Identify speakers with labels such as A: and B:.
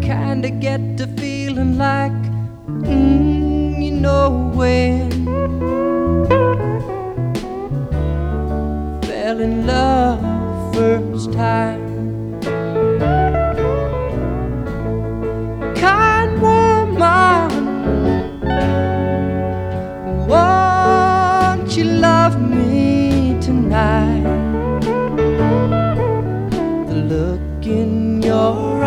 A: kinda get to feeling like, you know when. Fell in love first time. Kind woman, won't you love me tonight? The look in your